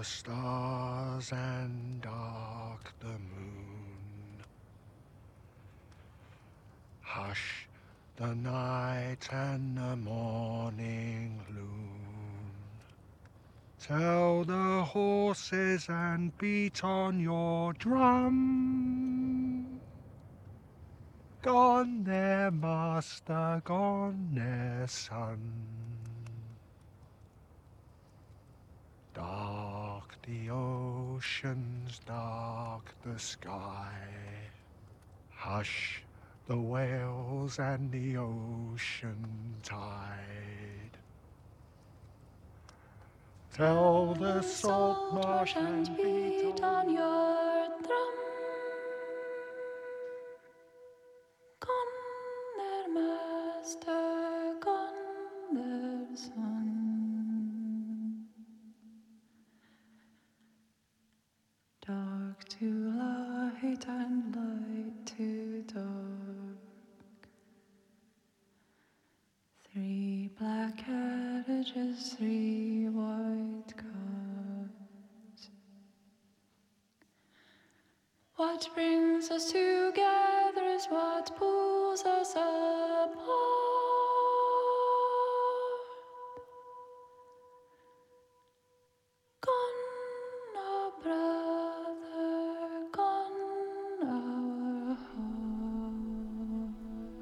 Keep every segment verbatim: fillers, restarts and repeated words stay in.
the stars and dark the moon. Hush the night and the morning loon. Tell the horses and beat on your drum. Gone their master, gone their son. Dark the oceans, dark the sky. Hush the whales and the ocean tide. Tell the salt marsh and beat on your drum. Gone their master, gone their son. Dark to light and light to dark. Three black carriages, three white cars. What brings us together is what pulls us apart. Gone our brother, gone our heart.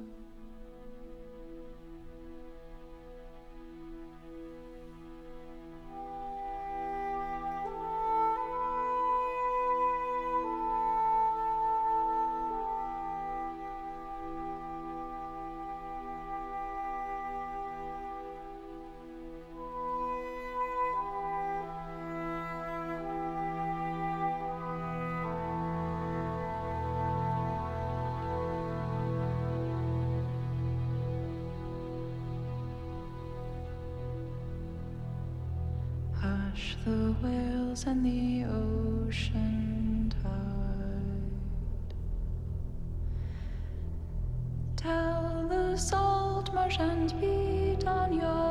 Hush the whales and the ocean tide. Tell the salt marsh and beat on your